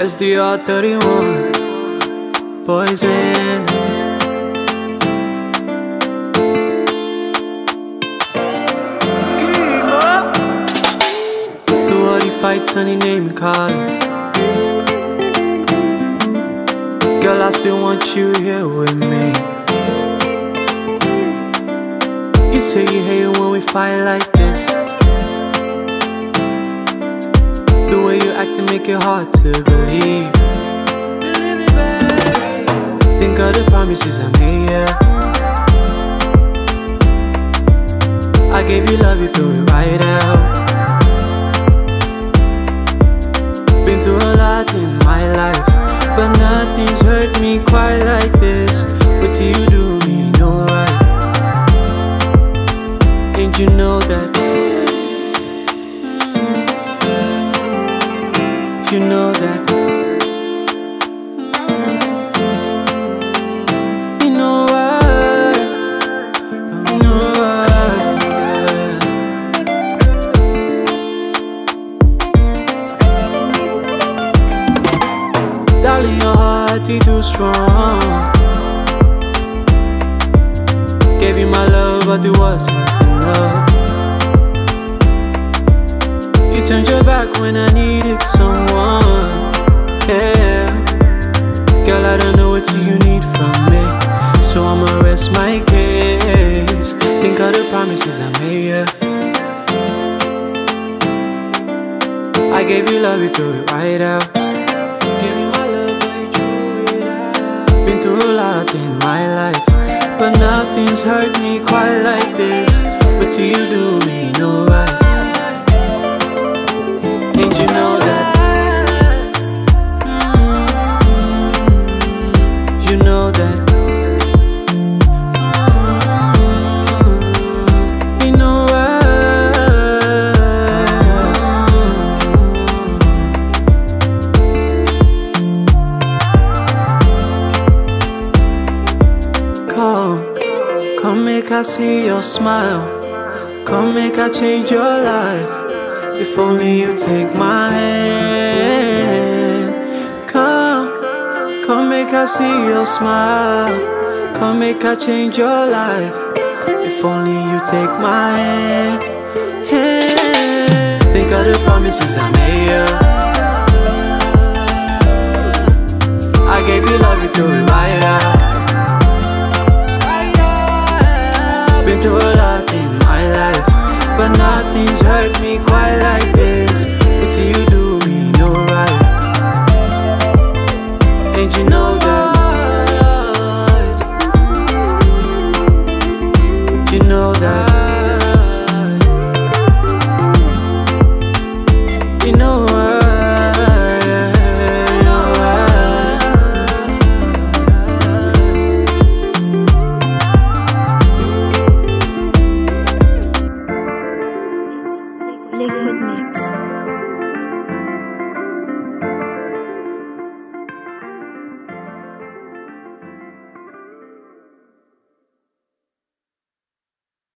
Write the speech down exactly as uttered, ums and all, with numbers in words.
S D R thirty-one, poison. Through all the fights, honey, name me Collins. Girl, I still want you here with me. You say you hate it when we fight like this. The way you act and make it hard to believe. Believe me, baby. Think of the promises I made, yeah. I gave you love, you threw it right out. Been through a lot in my life, but nothing's hurt me quite like this. What do you do me no right? And you know that. You know that. You know why. You know why, yeah. Darling, your heart is too strong. Gave you my love, but it wasn't enough. You turned your back when I needed someone, yeah. Girl, I don't know what you need from me, so I'ma rest my case. Think of the promises I made, yeah. I gave you love, you threw it right out. Gave you my love, but you threw it out. Been through a lot in my life, but nothing's hurt me quite like this. What do you do me no right? And you know that. Mm-hmm. You know that. Mm-hmm. You know why. Come, come make I see your smile. Come make I change your life. If only you take my hand. Come, come make I see your smile. Come make I change your life. If only you take my hand. hand. Think of the promises I made, yeah. I gave you love, you threw it right out. Been through a lot in my life, but nothing's hurt me quite like this. What do you do me no right? And you know that. You know that. You know why. You know Liquid Mix.